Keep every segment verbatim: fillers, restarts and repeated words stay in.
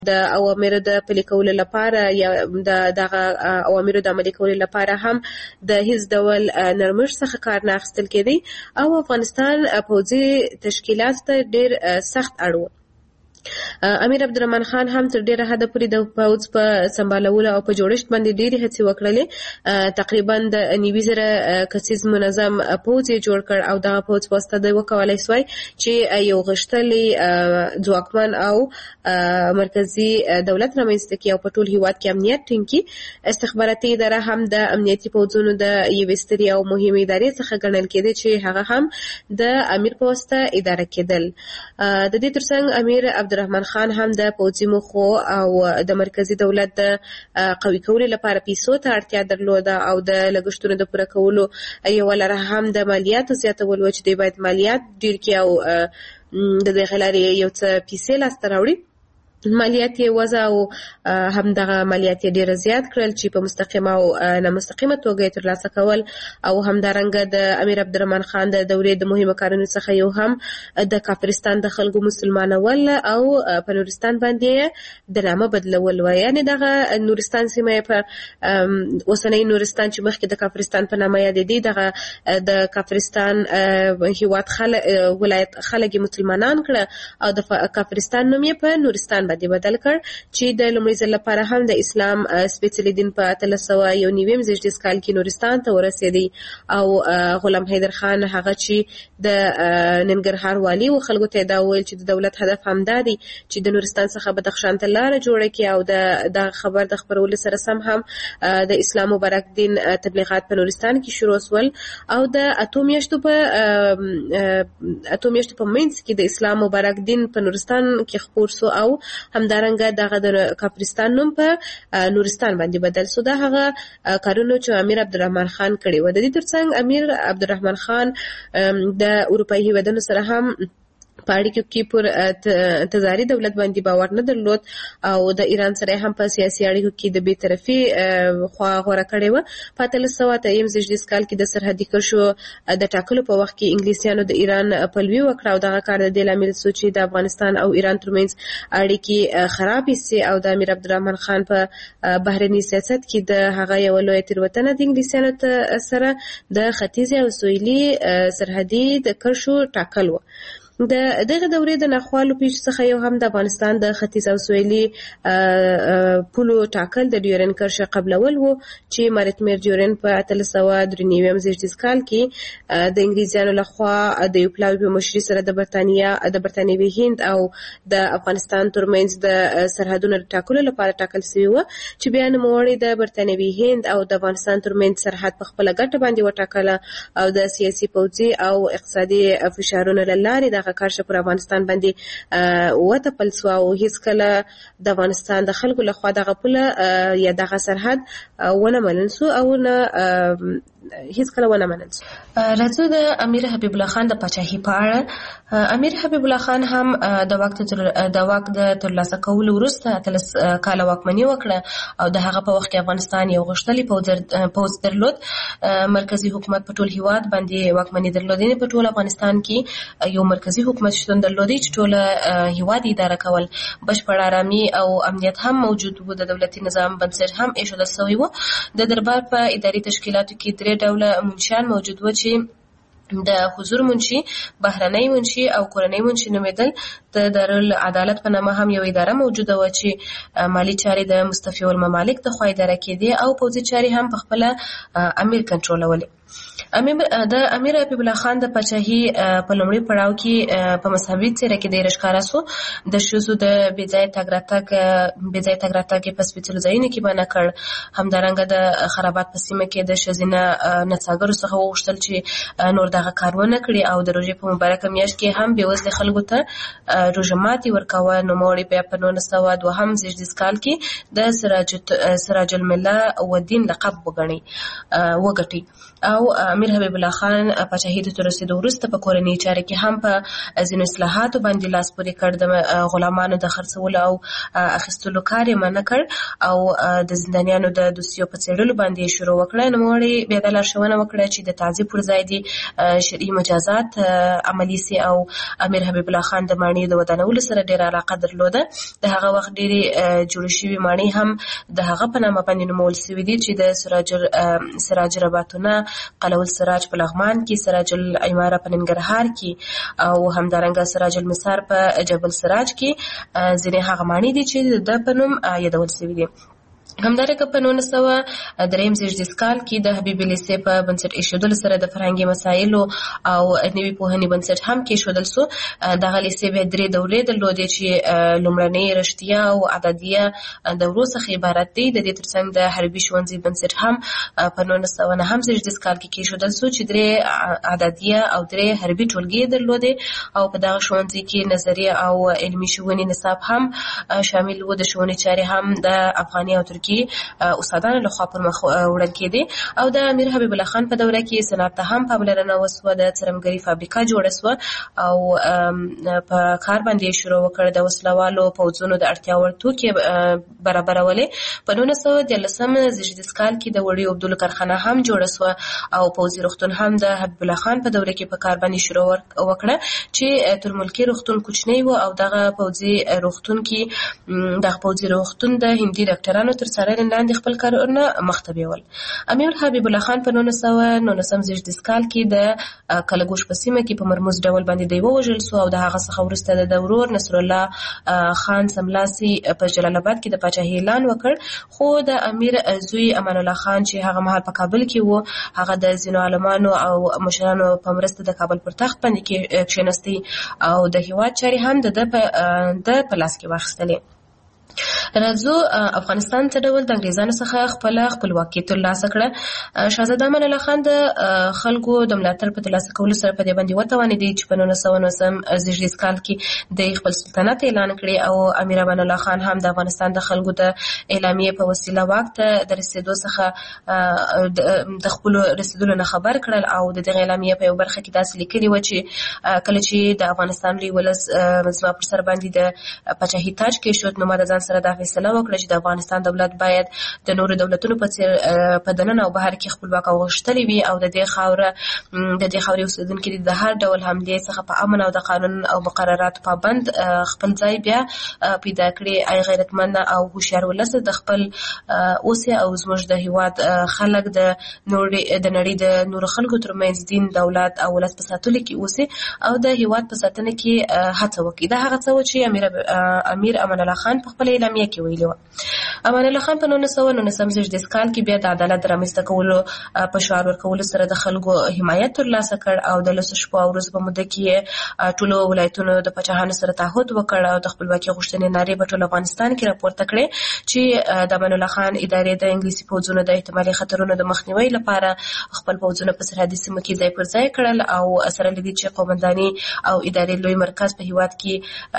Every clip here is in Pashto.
د اوامرو د پلي کولو لپاره یا د دغه اوامرو د عملي کولو لپاره هم د هیڅ ډول نرمښت څخه کار نه اخیستل کېدی او افغانستان پوځي تشکیلات ته ډېر سخت اړ و. امیر عبدالرحمن خان هم تر ډیره حده پورې د پوځ په سمبالولو او په جوړښت باندې ډېرې هڅې وکړلې. تقریبا د نوي زره کسیز منظم پوځ یې جوړ کړ او دغه پوځ په واسطه د وکولای سوای چې یو غښتلی ځواکمن او مرکزي دولت رامنځته کړي او په ټول هیواد کې امنیت ټینګ کړي. استخباراتي اداره هم د امنیتي پوځونو د یوې سترې او مهمې ادارې څخه ګڼل کېده چې هغه هم د امیر په واسطه اداره کېدل. د دې ترڅنګ امیر عبدالرحمن خان هم د پوځي موخو او د مرکزي دولت د قوي کولو لپاره پیسو ته اړتیا درلوده او د لګښتونو د پوره کولو یوه لاره هم د مالیاتو زیاتول و چې دوی باید مالیات ډېر کړي او د دغې لارې یو څه پیسې لاسته راوړي. مالیات یې وضع او همدغه مالیات یې ډېر زیات کړل چې په مستقیمه او نامستقیمه توګه یې ترلاسه کول او همدارنګه د امیر عبدالرحمن خان د دورې د مهمو کارونو څخه یو هم د کافرستان د خلکو مسلمانول او په نورستان باندې د نامه بدلول و. یعنې دغه نورستان سیمه یې په اوسنۍ نورستان چې مخکې د کافرستان په نامه یادېدی دغه د کافرستان هیواد ولایت خلک مسلمانان کړه او د کافرستان نوم یې په نورستان باندې بدل کړ چې د لومړي ځل لپاره هم د اسلام سپېڅلي دین په اتلس سوه یو نویم زېږدیز کال کې نورستان ته ورسېدی او غلام حیدر خان هغه چې د ننګرهار والي و خلکو ته دا وویل چې د دولت هدف همدا دی چې د نورستان څخه بدخشان ته لاره جوړه کړي او د دغه خبر د خپرولو سره سم هم د اسلام مبارک دین تبلیغات په نورستان کې شروع شول او د اتو میاشتو په اتو میاشتو په منځ کې د اسلام مبارک دین په نورستان کې خپور سو او همدارنګه دغه د کافرستان نوم په نورستان باندې بدل سو. دا هغه کارونه چې امیر عبدالرحمن خان کړي و. د دې ترڅنګ امیر عبدالرحمن خان د اروپایي هیوادونو سره هم په اړیکو کې پر تزاري دولت باندې باور نه درلود او د ایران سره هم په سیاسي اړیکو کې د بې طرفي خوا غوره کړې وه. په اتلس سوه اتهیم زېږدیز کال کې د سرحدي کرښو د ټاکلو په وخت کې انګلیسیانو د ایران پلوي وکړه او دغه کار د دې لامل شو چې د افغانستان او ایران ترمنځ اړیکې خرابې سي او د امیر عبدالرحمن خان په بهرني سیاست کې د هغه یوه لویه تېروتنه د انګلیسیانو سره د ختیځې او سویلي سرحدي د کرښو ټاکل و. د دغه دورې د ناخوالو پیښو څخه یو هم د افغانستان د ختیځ او سویلي پولو ټاکل د ډیورن کرښه قبلول و چې مارټمیر ډیورن په اتلس سوه درې نویم زېږدیز کال کې د انګریزانو لخوا د یو پلاوي په مشرۍ سره د برتانیا د برتانیوي هند او د افغانستان ترمنځ د سرحدونو ټاکلو لپاره ټاکل شوي و چې بیا نوموړي د برتانیوي هند او د افغانستان ترمنځ سرحد په خپله ګټه باندې وټاکله او د سیاسي پوځي او اقتصادي فشارونو له لارې دغه کارشه پر افغانستان باندې وتپل سوه او هیڅکله د افغانستان د خلکو لخوا دغه پوله یا دغه سرحد ونه منل سو او نه هیڅکله ونه منل سو. راځو د امیر حبیب الله خان د پاچاهۍ په اړه. امیر حبیب الله خان هم د واک د واک د ترلاسه کولو وروسته اتلس کاله واکمني وکړه او د هغه په وخت کې افغانستان یو غښتلی پوځ درلود. مرکزي حکومت په ټول هیواد باندې واکمني درلودنې په ټول افغانستان کې یو مرکزي حکومت شتون درلودی چې ټول هیواد اداره کول. بشپړ آرامي او امنیت هم موجود و. د دولتي نظام بنسټ هم ایښودل سوی و. د دربار په اداري تشکیلاتو کې درې ډوله منشیان موجود و چې د حضور منشي، بهرنۍ منشي او کورنۍ منشي نومېدل. د دارالعدالت په نامه هم یو اداره موجوده و چې مالی چارې د مستفیو الممالک د خوا اداره کېدې او پوځي چارې هم په خپله امیر کنټرولولې. د امیر حبیب الله خان د پاچاهۍ په لومړي پړاو کې په مذهبي څېره کې ډېر ښکاره سو. د ښځو د بې ځایه تګ راتګ بې ځایه تګ راتګ یې په سپېڅلو ځایونو کې منع کړ. همدارنګه د خرابات په سیمه کې د ښځینه نڅاګرو څخه وغوښتل چې نور دغه کار ونه کړي او د روژې په مبارکه میاشت کې هم بېوزلې خلکو ته روژه ماتې ورکوه. نوموړي بیا په نولس سوه دوهم زېږدیز کال کې د سراج المله ودین لقب وګټي او امیر حبیب الله خان پاچاهۍ ته رسېدو وروسته په کورنۍ چارې کې هم په ځینو اصلاحاتو باندې لاس پورې کړ. د غلامانو د خرڅولو او اخیستلو کار یې منع کړ او د زندانیانو د دوسیو په څېړلو باندې شروع وکړه. نوموړي بیا دا لارښوونه وکړه چې د تعذیب پر ځای دې شرعي مجازات عملي سي او امیر حبیب الله خان د ماڼۍ د ودانولو سره ډېره علاقه درلوده. د هغه وخت ډېرې جوړې شوي ماڼۍ هم د هغه په نامه باندې نومول سوي دي چې د سراج سراج رباطونه، قلعه السراج په لغمان کې، سراج العماره په ننګرهار کې او همدارنګه سراج المسار په جبل سراج کې ځینې هغه ماڼۍ دي چې د په نوم یادول سوي دي. همدارنګه په نولس سوه دریم زېږدیز کال کې د حبیب لیسې په بنسټ ایښودلو سره د فرهنګي مسایلو او نوي پوهنې بنسټ هم کېښودل سو. دغه لیسې بیا درې دورې درلودې چې لومړنۍ رښتیا او اعدادیه دورو څخه عبارت دی. د دې ترڅنګ د حربي ښوونځي بنسټ هم په نولس سوه نهم زېږدیز کال کې کېښودل سو چې درې اعدادیه او درې حربي ټولګې درلودې او په دغه ښوونځي کې نظریه او علمي ښوونې نصاب هم شامل و. د ښوونې چارې هم د افغاني او ترکي استادانو لخوا پر مخ وړل کېدې او د امیر حبیب الله خان په دوره کې صنعت ته هم پاملرنه وسوه. د څرمګرۍ فابریکه جوړه سوه او په کار باندې یې شروع وکړ. د وسلوالو پوځونو د اړتیا وړ توکي برابرولې. په نولس سوه دیارلسم زېږدیز کال کې د وړیو اوبدلو کارخانه هم جوړه سوه او پوځي روغتون هم د حبیب الله خان په دوره کې په کار باندې شروع وکړه چې ترملکي روغتون کوچنی و او دغه پوځي روغتون کې دغه پوځي روغتون د هندي ډاکټرانو تر څارنې لاندې خپل کارونه مخته بیول. امیر حبیب الله خان په نولس سوه نولسم زېږدیز کال کې د کلګوش په سیمه کې په مرموز ډول باندې دی ووژل سو او د هغه څخه وروسته د ورور نصر الله خان سملاسي په جلال آباد کې د پاچاهۍ اعلان وکړ. خو د امیر زوی امان الله خان چې هغه مهال په کابل کې و، هغه د ځینو عالمانو او مشرانو په مرسته د کابل پر تخت باندې کښېنستی او د هېواد چارې هم د ده په لاس کې واخیستلې. راځو افغانستان څه ډول د انګریزانو څخه خپل خپلواکي ترلاسه کړه. شهزاده امان الله خان د خلکو د ملاتړ په ترلاسه کولو سره په دې باندې وتوانېدی چې په نولس سوه نولسم زېږدیز کال کې د خپل سلطنت اعلان کړي او امیر امان الله خان هم د افغانستان د خلکو د اعلامیې په وسیله واک ته د رسېدو څخه د خپلو رسېدلو نه خبر کړل او د دغې اعلامیې په یو برخه کې داسې لیکلي وه چې کله چې د افغانستان لوی ولس زما پر سر باندې د پاچاهي تاج کېښود نو ما د ځان سره دا فیصله وکړه چې د افغانستان دولت باید د نورو دولتونو په څېر په دننه او بهر کې خپلواک او غښتلی وي او د دې خاوره د دې خاورې اوسېدونکي د هر ډول حملې څخه په امن او د قانون او مقرراتو پابند خپل ځای بیا پیدا کړي. ای غیرتمند او هوښیار ولس د خپل اوسې او زموږ د هېواد خلک د د نړۍ د نورو خلکو ترمنځ دین، دولت او ولس په ساتلو کې اوسي او د هېواد په ساتنه کې هڅه وکړي. دا هغه څه و چې امیر امیر امان الله خان په خپل اعلامیه کې ویلي و. امان الله خان په نولس سوه نولسم زېږدیز کال کې بیا د عدالت د رامنځته کولو په شعار ورکولو سره د خلکو حمایت ترلاسه کړ او د لسو شپو او ورځو په موده کې ټولو ولایتونو د پاچاهانو سره تعهد وکړ او د خپلواکۍ غوښتنې نارې په ټول افغانستان کې راپورته کړې چې د امان الله خان ادارې د انګلیسي پوځونو د احتمالي خطرونو د مخنیوي لپاره خپل پوځونه په سرحدي سیمو کې ځای پر ځای کړل او سره له دې چې قومنداني او ادارې لوی مرکز په هېواد کې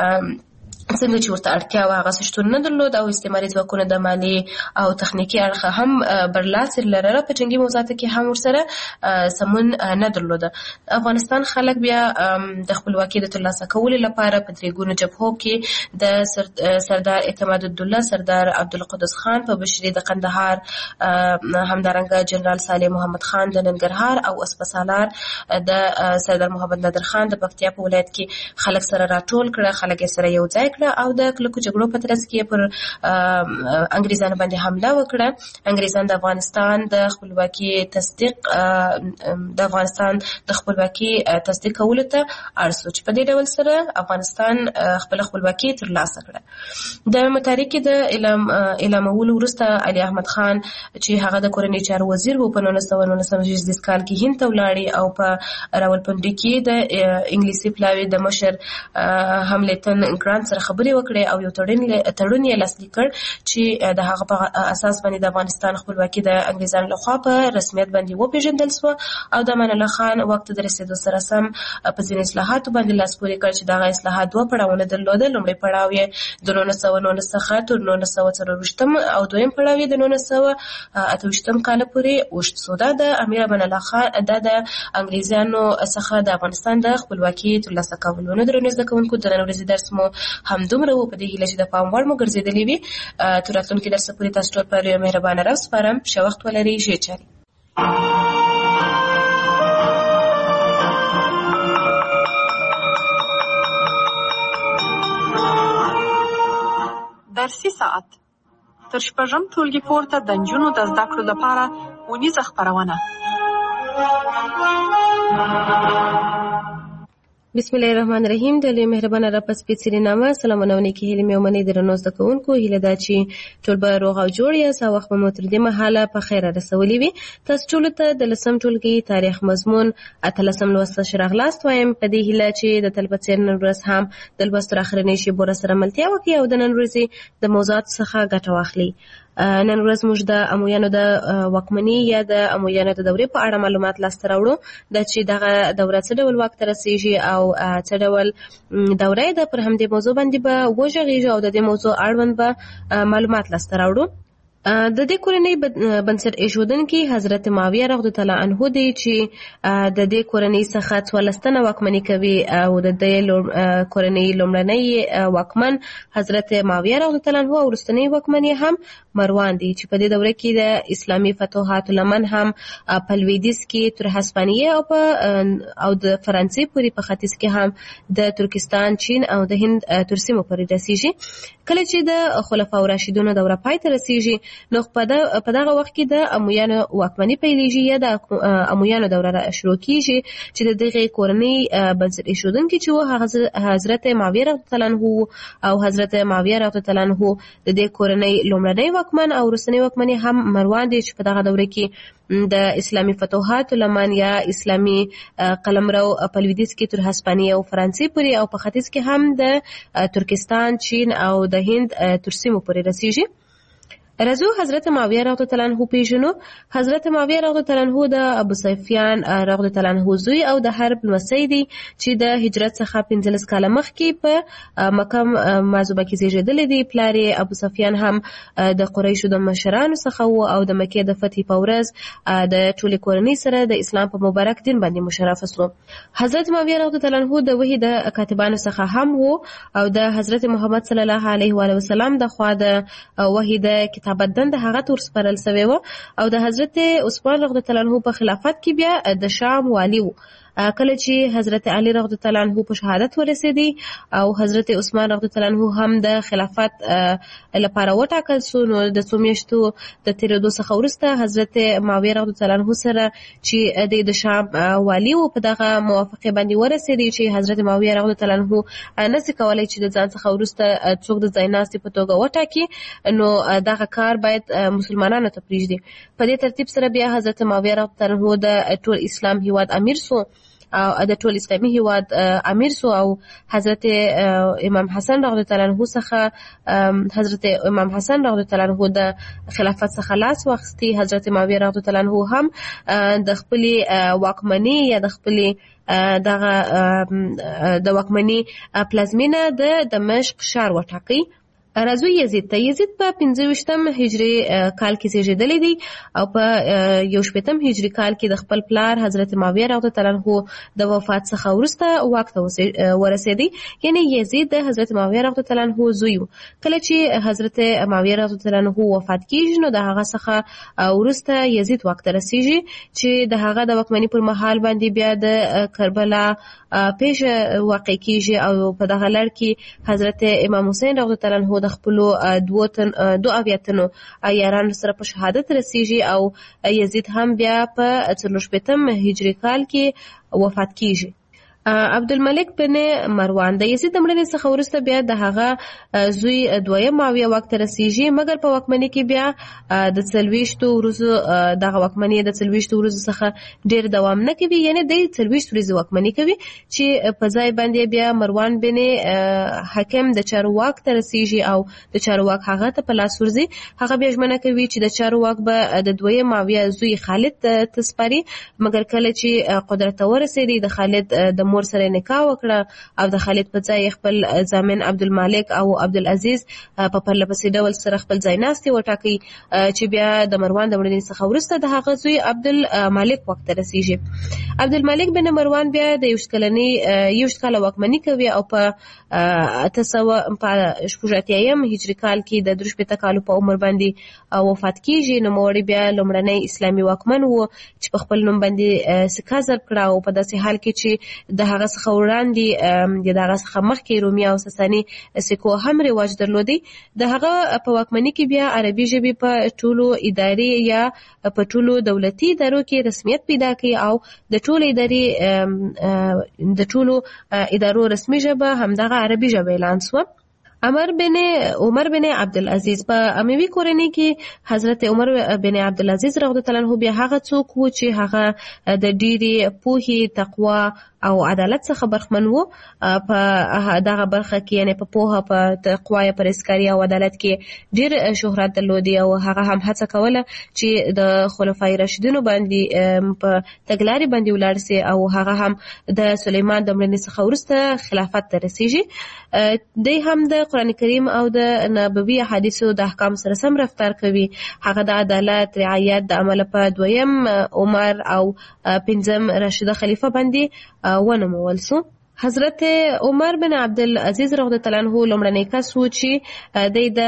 څنګه چې ورته اړتیا وه هغه څه شتون نه درلود او استعماري ځواکونه د مالي او تخنیکي اړخه هم برلاسي لرله. په جنګي موضوعاتو کې هم ورسره سمون نه درلوده. افغانستان خلک بیا د خپلواکۍ د ترلاسه کولو لپاره په درې ګونو جبهو کې د سردار اعتماد الدوله، سردار عبدالقدوس خان په بشري د قندهار، همدارنګه جنرال صالح محمد خان د ننګرهار او اسپسالار د سردار محمد نادر خان د پکتیا په ولایت کې خلک سره راټول کړه. خلک یې سره یو ځای او د کلکو جګړو په ترڅ کې پر انګریزانو باندې حمله وکړه. انګریزان د افغانستان د خپلواکۍ تصدیق د افغانستان د خپلواکۍ تصدیق کولو ته اړ شو چې په دې ډول سره افغانستان خپل خپلواکۍ ترلاسه کړه. د متحرکې د اعلام اعلامولو وروسته علي احمد خان چې هغه د کورنۍ چارو وزیر و په نولس سوه نولسم زېږدیز کال کې هند ته ولاړی او په راولپنډي کې د انګلیسي پلاوي د مشر هملتن ګرانت سره خبرې وکړې او یو تړون یې لاسلیک کړ چې د هغه په اساس باندې د افغانستان خپلواکي د انګریزانو لخوا په رسمیت باندې وپېژندل سوه او د امان الله خان وخت د رسېدو سره سم په ځینې اصلاحاتو باندې لاس پورې کړ چې دغه اصلاحات دوه پړاوونه درلودل. لومړی پړاو یې د نولس سوه نولس څخه تر نولس سوه څلرویشتم او دویم پړاو یې د نولس سوه اته ویشتم کاله پورې اوږد سو. دا د امیر امان الله خان دا د انګریزانو څخه د افغانستان د خپلواکۍ ترلاسه کولو. نو درنو زده کوونکو د نن ورځې درس مو همدومره و. په دې هیله چې د پام وړ مو ګرځېدلې وي. تر راتلونکي درسه پورې تاسو ټول په لویه مهربانه راوسپارم. ښه وخت ولرئ. ښې چارې. درسي ساعت تر شپږم ټولګي پورته د نجونو د زده کړو لپاره ونیزه خپرونه. بسم الله الرحمن الرحیم. د لوی مهربانه رب په سپېڅلي نامه سلامونه او نیکې هیلې مې ومنئ. درنو زده کوونکو، هیله ده چې ټول به روغ او جوړ یاست او وخت به مو تر دې مهاله په خیره رسولی وي. تاسو ټولو ته د لسم ټولګي تاریخ مضمون اتلسم لوست ښه راغلاست وایم، په دې هیله چې د تل په څېر نن ورځ هم د لوست تر اخرنۍ شېبو راسره ملتیا وکړي او د نن ورځې د موضوعاتو څخه ګټه واخلي. نن ورځ موږ د امویانو د واکمنۍ یا د امویانو د دورې په اړه معلومات لاسته راوړو، د چې دغه دوره څه ډول واک ته رسیږي او څه ډول دوره ده. پر همدې موضوع باندې به وغږیږو او د دې موضوع اړوند به معلومات لاسته راوړو. د دې کورنۍ بنسټ ایښودونکي حضرت معاویه رضی الله عنه دی چې د دې کورنۍ څخه څوارلس تنه واکمني کوي او د دې کورنۍ لومړنی واکمن حضرت معاویه رضی الله عنه او وروستنی واکمن هم مروان دی چې په دې دوره کې د اسلامي فتوحاتو لمن هم په لویدیځ کې تر هسپانیې او په او د فرانسې پورې په ختیځ کې هم د ترکستان، چین او د هند تر سیمو پورې رسیږي. کله چې د خلفاء راشدینو دوره پای ته رسیږي نو په دغه وخت کې د امویانو واکمني پیلېږي یا د امویانو دوره شروع کیږي چې د دغه کورنۍ بنسټ ایښودونکي چې و حضرت معاویه رضی الله عنه او حضرت معاویه رضی الله عنه د دې کورنۍ لومړنی واکمن او وروستنی واکمن هم مروان دی چې په دغه دوره کې د اسلامي فتوحاتو لمن یا اسلامي قلمرو په لویدیځ کې تر هسپانیې او فرانسې پورې او په ختیځ کې هم د ترکستان، چین او د هند تر سیمو پورې رسیږي. رضو حضرت معاویه رضی الله عنه پیژنو. حضرت معاویه رضی الله عنه د ابو سفیان رضی الله عنه زوی او د حرب لمسی دی چې د هجرت څخه پنځلس کاله مخکې په مکه معظمه کې زیږېدلی دی. پلار یې ابو سفیان هم د قریشو د مشرانو څخه و او د مکې د فتح په ورځ د ټولې کورنۍ سره د اسلام په مبارک دین باندې مشرف شو. حضرت معاویه رضی الله عنه د وحی د کاتبانو څخه هم و او د حضرت محمد صلی الله علیه و آله وسلم د خوا د وحی د کتاب بدن د هغه تور سپارل سوی و او د حضرت عثمان رضی الله عنه په خلافت کې بیا د شام والی و. کله چې حضرت علی رضی الله عنه په شهادت ورسېدی او حضرت عثمان رضی الله عنه هم د خلافت لپاره وټاکل شو، نو د څو میاشتو د تیرېدو څخه وروسته حضرت معاویه رضی الله عنه سره چې د شام والی و په دغه موافقه باندې ورسېدی چې حضرت معاویه رضی الله عنه نشي کولای چې د ځان څخه وروسته څوک د ځایناستي په توګه وټاکي، نو دغه کار باید مسلمانانو ته پرېږدي. په دې ترتیب سره بیا حضرت معاویه رضی الله عنه د ټول اسلام هیواد امیر سو او د ټول اسلامي هیواد امیر سو او حضرت امام حسن رضی الله عنه څخه حضرت امام حسن رضی الله عنه د خلافت څخه لاس واخیستی. حضرت معاویه رضی الله عنه هم د خپل واکمنۍ یا د خپل دغه د واکمنۍ پلازمینه د دمشق ښار وټاکي. راځو یزید ته. یزید په پنځه ویشتم هجري کال کې زیږېدلی دی او په یو شپېتم هجري کال کې د خپل پلار حضرت معاویه رضی الله عنه د وفات څخه وروسته واک ته ورسېدی. یعنی یزید د حضرت معاویه رضی الله عنه زوی و. کله چې حضرت معاویه رضی الله عنه وفات کیږي نو د هغه څخه وروسته یزید واک ته رسیږي چې د هغه د واکمنۍ پر مهال باندې بیا د کربلا پیښه واقع کیږي او په دغه لړ کې حضرت امام حسین رضی الله عنه د خپل دوه تن دوه اویاتنو عیارانو سره په شهادت رسیږي او یزید هم بیا په څلور شپېتم هجري کال کې وفات کیږي. عبدالملک بن مروان د یزید د مړینې څخه وروسته بیا د هغه زوی دویم معاویه واک ته رسیږي، مګر په واکمنۍ کې بیا د څلوېښتو ورځو دغه واکمنۍ د څلوېښتو ورځو څخه ډېر دوام نه کوي، یعنې دی څلوېښت ورځې واکمني کوي چې په ځای باندې بیا مروان بن حکم د چارو واک ته رسیږي او د چارو واک هغه ته په لاس ورځي. هغه بیا ژمنه کوي چې د چارو واک به د دویم معاویه زوی خالد ته سپاري، مګر کله چې قدرت ته ورسېدی د خالد د مور سره نکاح وکړه او د خالد په ځای خپل ضامن عبدالمالک او عبدالعزیز په پرله پسې ډول سره خپل ځایناستي وټاکي چې بیا د مروان د مړینې څخه وروسته د هغه زوی عبدالمالک واک ته رسیږي. عبدالمالک بن مروان بیا د یوشت کلنۍ یوشت کاله واکمني کوي او په اته سوه په شپږ اتیایم هجري کال کې د درې شپېته کالو په عمر باندې وفات کیږي. نوموړی بیا لومړنی اسلامي واکمن و چې په خپل نوم باندې سکه ضرب کړه او په داسې حال کې چې د هغه څخه وړاندې د هغه څخه مخکې رومي او ساساني سکو هم رواج درلودي. د هغه په واکمنۍ کې بیا عربي ژبې په ټولو اداري یا په ټولو دولتي ادارو کې رسمیت پیدا کړي او د ټولو اداري د ټولو ادارو رسمي ژبه همدغه عربي ژبه اعلان شوه. عمر بن عمر بن عبدالعزیز په اموي کورنۍ کې حضرت عمر بن عبدالعزیز رضی الله عنه بیا هغه څوک و چې هغه د ډېرې پوهې، تقوا او عدالت څخه برخمن وو. په دغه برخه کې یعنی په پوهه، په تقوا، پرهیزګاري او عدالت کې ډېر شهرت درلودي او هغه هم هڅه کوله چې د خلفای راشدینو باندې په تګلاري باندې ولاړ سي او هغه هم د سلیمان د مړینې څخه وروسته خلافت ته رسیږي. دی هم د قرآن کریم او د نبوي احادیثو د احکام سره سم رفتار کوي. هغه د عدالت، رعایت د عمل په دویم عمر او پنځم راشده خلیفه باندې ونمول سو. حضرت عمر بن عبدالعزیز رضی الله عنه لومړنی کس و چې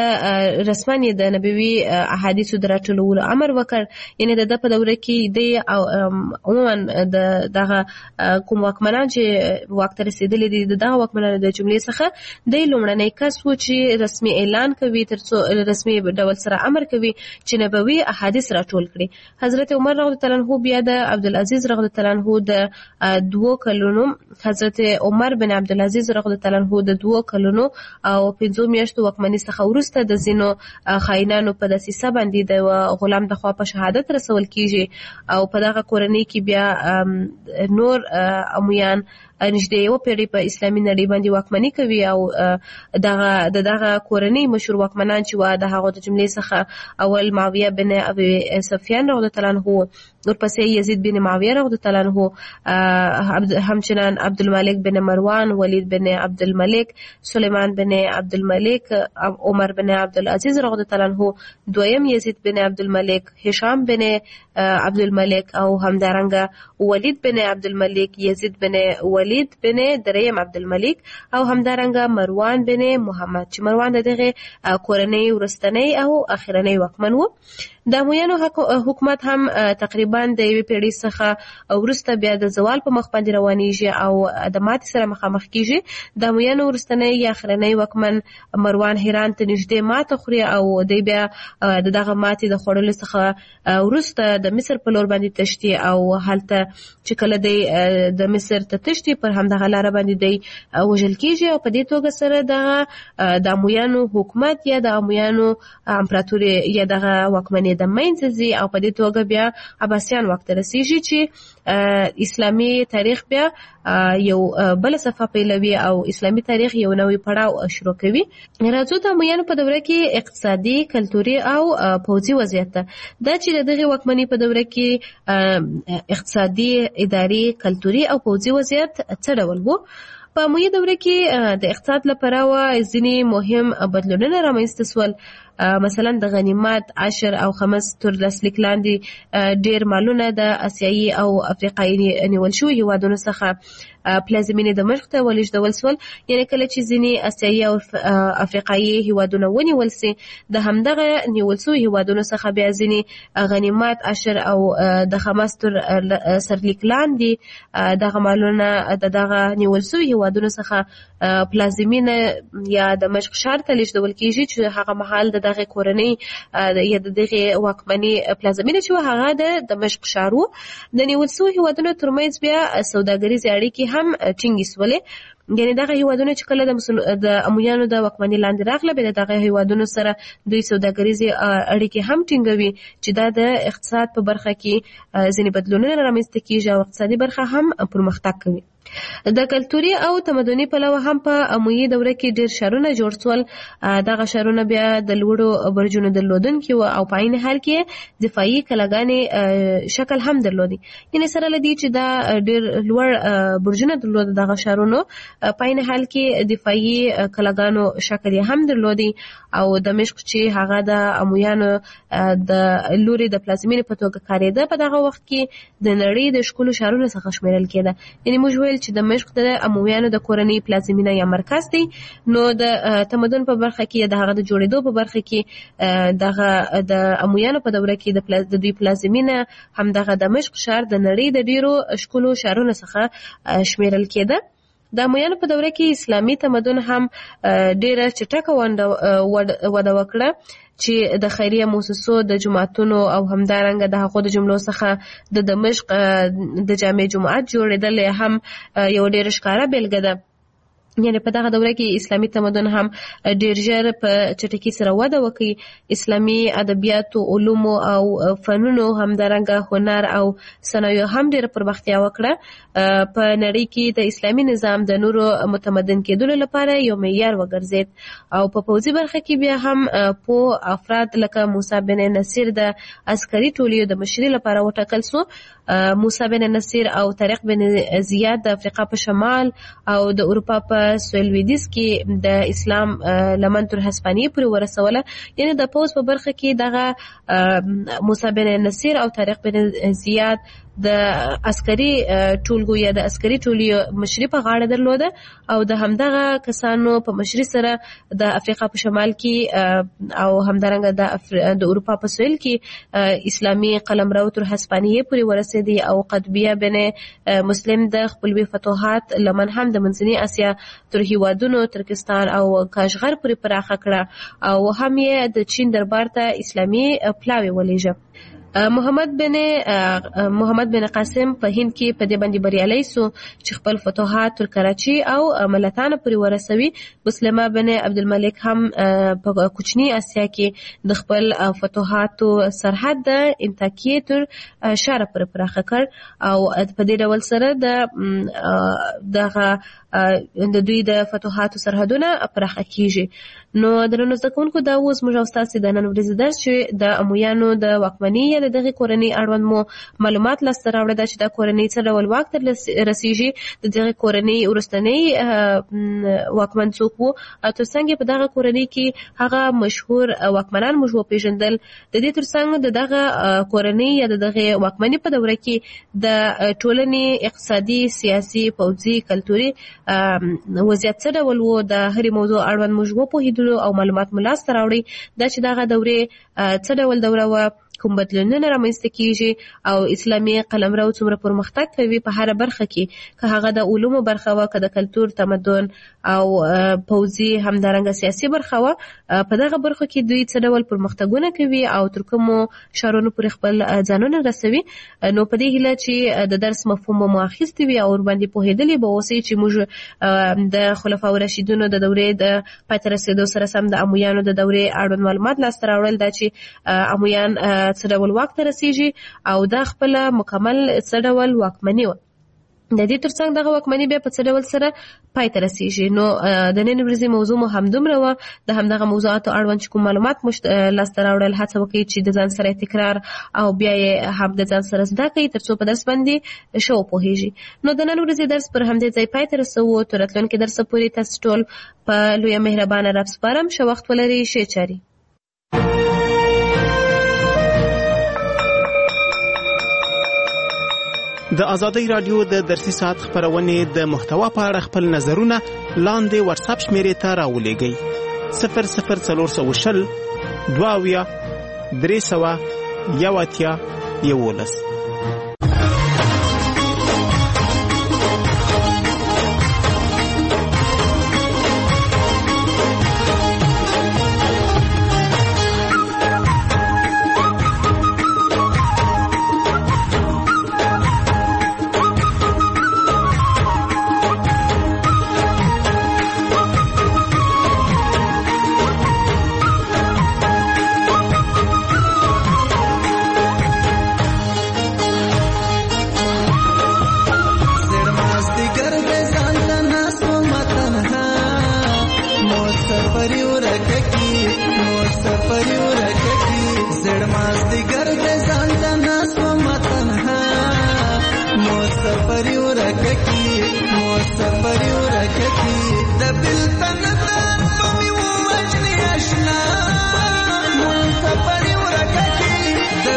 د رسماً د نبوي احادیثو د راټولولو امر وکړ. یعنی د په دوره کې د عموما د دغه کوم واکمنان چې واک ته رسېدلي دي د دغه واکمنانو د جملې څخه د لومړنی کس و چې رسمي اعلان کوي، ترڅو رسمي ډول سره امر کوي چې نبوي احادیث راټول کړي. حضرت عمر رضی الله عنه بیا د عبدالعزیز رضی الله عنه د دوه کلونو حضرت عمر بن عبدالعزیز رضی الله عنه د دوه کلونو او پنځو میاشتو واکمنۍ څخه وروسته د ځینو خاینانو په دسیسه باندې د غلام د خوا په شهادت رسول کیږي او په دغه کورنۍ کې بیا نور امویان نږدې یوه پیړۍ په اسلامي نړۍ باندې واکمني کوي او دغه د دغه کورنۍ مشهور واکمنان چې وه د هغو د جملې څخه اول معاویه بن ابي سفیان رضی الله عنه، ورپسې یزید بن معاویه رضی الله عنه، همچنان عبدالملک بن مروان، ولید بن عبدالملک، سلیمان بن عبدالملک، عمر بن عبدالعزیز رضی الله عنه، دویم یزید بن عبدالملک، هشام بن عبدالملک او همدارنګه ولید بن عبدالملک، یزید بن ولید بن دریم عبدالملک او همدارنګه مروان بن محمد چې مروان د دغه کورنۍ ورستنی او اخرنی واکمن وو. د امویانو حکومت هم تقریبا د یوې پیړۍ څخه وروسته بیا د زوال په مخ باندې روانیږي او د ماتې سره مخامخ کیږي. د امویانو وروستنی یا اخرنی واکمن مروان هران ته نږدې ماته خوري او دی بیا د دغه ماتې د خوړلو څخه وروسته د مصر په لور باندې تښتي او هلته چې کله دی د مصر ته تښتي پر همدغه لاره باندې دی وژل کیږي او په دې توګه سره دغه د امویانو حکومت یا د امویانو امپراتوري یا دغه واکمني د منځه ځي او په دې توګه بیا عباسیان واک ته رسیږي چې اسلامي تاریخ بیا یو بل صفحه پیلوي او اسلامي تاریخ یو نوی پړاو شروع کوي. راځو د امویانو په دوره کې اقتصادي، کلتوري او پوځي وضعیت ته. دا چې دغه واکمنۍ په دوره کې اقتصادي، اداري، کلتوري او پوځي وضعیت څه ډول وو؟ په اموي دوره کې د اقتصاد لپاره ځینې مهم بدلونونه رامنځته سول. مثلا د غنیمت، عشر او خمس تر لاسلیک لاندې ډیر مالونه د اسیایي او افریقایي نیول شوي هیوادونو څخه پلازمینې دمشق ته ولېږدول سول. یعنې کله چې ځینې اسیایي او افریقایي هیوادونه ونیول سي د همدغه نیول شوي هیوادونو څخه بیا ځینې غنیمت، عشر او د خمس تر سرلیک لاندې دغه مالونه د دغه نیول شوي هیوادونو څخه پلازمینه یا دمشق ښار ته لېږدول کیږي چې هغه مهال د دغه کورنۍ یا د دغه واکمنۍ پلازمینه چې هغه د دمشق ښار و. د نیول شوي هیوادونو ترمنځ بیا سوداګریزې اړیکې هم ټینګې سولې. یعنې دغه هیوادونه چې کله د امویانو د واکمنۍ لاندې راغله بیا د دغه هیوادونو سره دوی سوداګریزې اړیکې هم ټینګوي چې دا د اقتصاد په برخه کې ځینې بدلونونه رامنځته کیږي او اقتصادي برخه هم پرمختګ کوي. د کلتوري او تمدني پلوه هم په اموي دوره کې ډیر ښارونه جوړ سول. دغه ښارونه بیا د لوړو برجونو درلودونکي وو او په عین حال کې دفاعي کلاګانې شکل هم درلودي. یعنې سره له دې چې دا ډیر لوړ برجونه درلود دغه ښارونو په عین حال کې دفاعي کلاګانو شکل هم درلودي او دمشق چې هغه د امویانو د لوري د پلازمینې په توګه کارېده په دغه وخت کې د نړۍ د ښکلو ښارونو څخه شمیرل کېده. یعنې موږ وویل چې دمشق د امویانو د کورنۍ پلازمینه یا مرکز دی. نو د تمدن په برخه کې د هغه د جوړېدو په برخه کې دغه د امویانو په دوره کې د دوی پلازمینه هم دغه دمشق ښار د نړۍ د ډیرو ښکلو ښارونو څخه شمیرل کېده. د امویانو په دوره کې اسلامي تمدن هم ډیره چټکه وده وکړه چې د خیریه مؤسسو د جماعتونو او همدارنګه د هغو د جملو څخه د دمشق د جامع جماعت جوړېدل هم یو ډیره ښکاره بیلګه ده. یعنی په دغه دوره کې اسلامي تمدن هم ډیر ژر په چټکۍ سره وده وکړي. اسلامي ادبیاتو، علومو او فنونو همدارنګه هنر او صنایعو هم ډیره پرمختیا وکړه. په نړۍ کې د اسلامي نظام د نورو متمدن کېدلو لپاره یو معیار وګرځید او په پوځي برخه کې بیا هم په افراد لکه موسی بن نصیر د عسکري ټولیو د مشرۍ لپاره وټاکل سو. موسی بن نصیر او طارق بن زیاد د افریقا په شمال او د اروپا په سویل لویدیځ کې د اسلام لمن تر هسپانیې پورې ورسوله. یعنی د پوځ په برخه کې دغه موسی بن نصیر او طارق بن زیاد د عسکري ټولګو یا د عسکري ټولیو مشري په غاړه درلوده او د همدغه کسانو په مشري سره د افریقا په شمال کې او همدارنګه د د اروپا په سویل کې اسلامي قلمرو تر هسپانیې پورې ورسېدی او قطبیه بن مسلم د خپلوي فتوحات لمن هم د منځنۍ اسیا تر هیوادونو ترکستان او کاشغر پورې پراخه کړه او هم یې د چین دربار ته اسلامي پلاوی ولېږه. محمد بن محمد بن قاسم په هند کې په دې باندې بریالی سو چې خپل فتوحات تر کراچي او ملتان پورې ورسوي. مسلمه بن عبدالملک هم په کوچنی اسیا کې د خپل فتوحاتو سرحد د انتاکیې تر شاره پورې پراخه کړ او په دې ډول سره د دغه د دوی د فتوحاتو سرحدونه پراخه کیږي. نو درنو زده کوونکو دا اوس موږ او ستاسو د نن ورځې درس چې د امویانو د واکمنۍ یا د دغې کورنۍ اړوند مو معلومات لاسته راوړه دا چې دا کورنۍ څه ډول واک ته رسیږي، د دغې کورنۍ وروستنی واکمن څوک و او تر څنګ په دغه کورنۍ کې هغه مشهور واکمنان موږ وپېژندل. د دې تر څنګ د دغه کورنۍ یا د دغې واکمنۍ په دوره کې د ټولنې اقتصادي، سیاسي، پوځي، کلتوري وضعیت څه ډول و، د هرې موضوع اړوند موږ وپوهېدلو او معلومات مو لاسته راوړئ. دا چې دغه دورې څه ډول دوره وه، کوم بدلونونه رامنځته کیږي او اسلامي قلمرو څومره پرمختګ کوي په هره برخه کې، که هغه د علومو برخه وه، که د کلتور، تمدن او پوځي همدارنګه سیاسي برخه وه، په دغه برخو کې دوی څه ډول پرمختګونه کوي او تر کومو ښارونو پورې خپل ځانونه رسوي. نو په دې هیله چې د درس مفهوم مو اخیستی وي او ورباندې پوهېدلي به اوسئ چې موږ د خلفاء راشدینو د دورې د پای ته رسېدو سره سم د امویانو د دورې اړوند معلومات لاسته راوړل، دا چې امویان څه ډول واک ته رسیږي او دا خپله مکمل څه ډول واکمني وه. د دې تر څنګ دغه واکمني بیا په څه ډول سره پای ته رسیږي. نو د نن ورځې موضوع مو همدومره وه. د همدغه موضوعاتو اړوند چې کوم معلومات مو لاسته راوړل، هڅه وکړئ چې د ځان سره تکرار او بیا یې هم د ځان سره زده کړئ تر څو په درس باندې ښه وپوهېږي. نو د نن ورځې درس پر همدې ځای پای ته رسوو. تر راتلونکي درسه پورې تاسو ټول په لویه مهربانه رب سپارم. ښه وخت ولرئ، ښې چارې. د ازادۍ رادیو د درسي ساعت خبرونې د محتوا په اړه خپل نظرونه لاندې واتس اپ شمیرې ته راولېږئ: صفر صفر څلور سوه شل دوه اویا درې سوه یو اتیا یولس.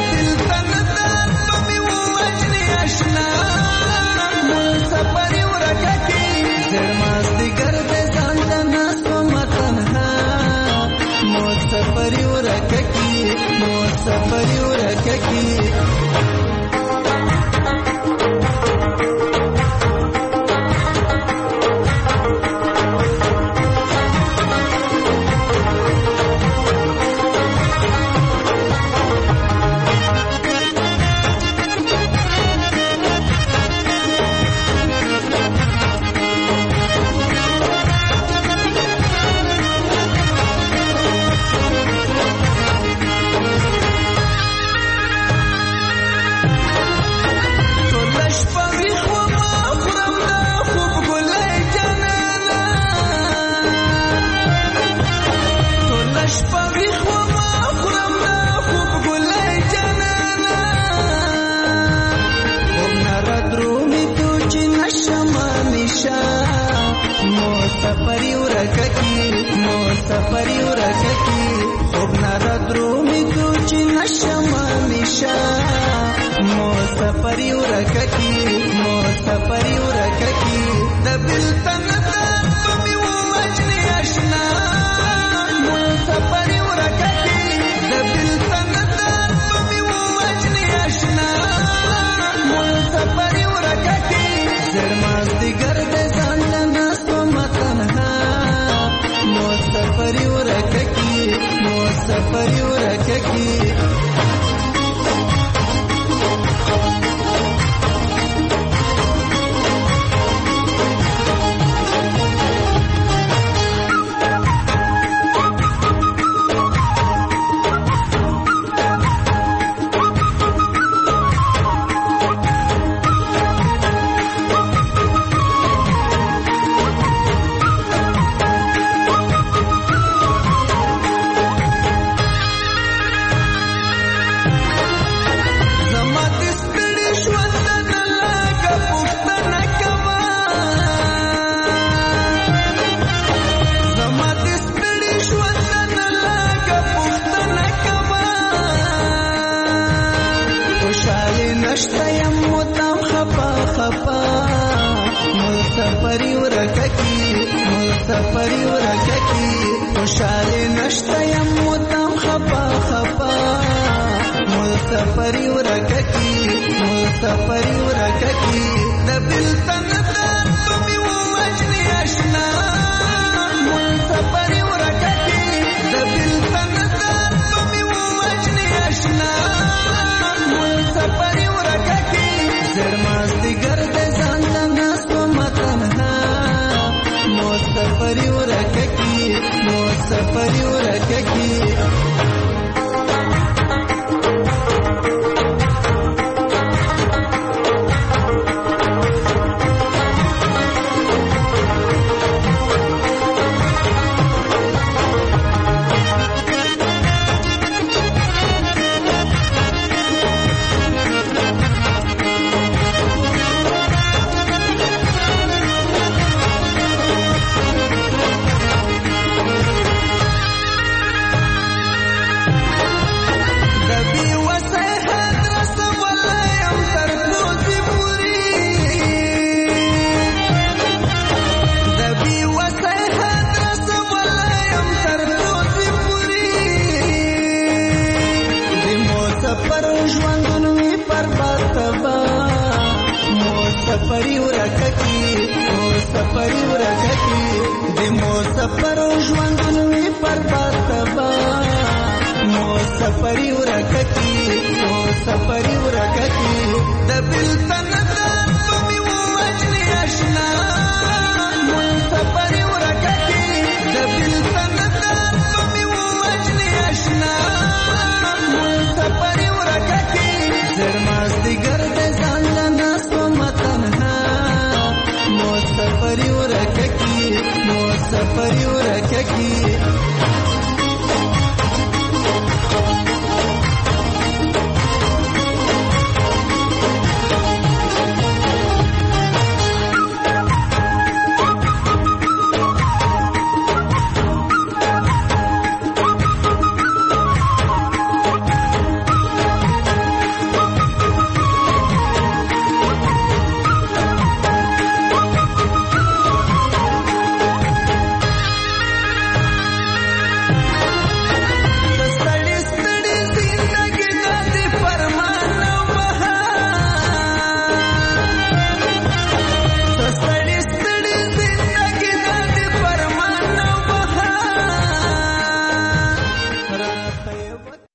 Safari مو سفری ورککی سفری ورککی مو سفری ورککی خوب نردرو می تو چی نشم میشا مو سفری ورککی مو سفری ورککی دبل تندر می وجنی اشنا مو سفری ورککی دبل تندر می وجنی اشنا مو سفری ورککی زرماز دیگر دزان لناس سفری ورککی مو سفری ورککی سفری ورککی مو سفری ورککی خوشالی نشتا یم مدام خپا خپا مو سفری ورککی مو سفری ورککی دبل تندر تمی وجنی اشنا مو سفری ورککی دبل تندر تمی وجنی اشنا مو سفری ورککی زرماز دیگر دزان لناس سفری ورککی مو سفری ورککی سفری ورککی مو سفری ورککی دی مو سفر ژوندون می برباد تبا مو سفری ورککی مو سفری ورککی د بل تن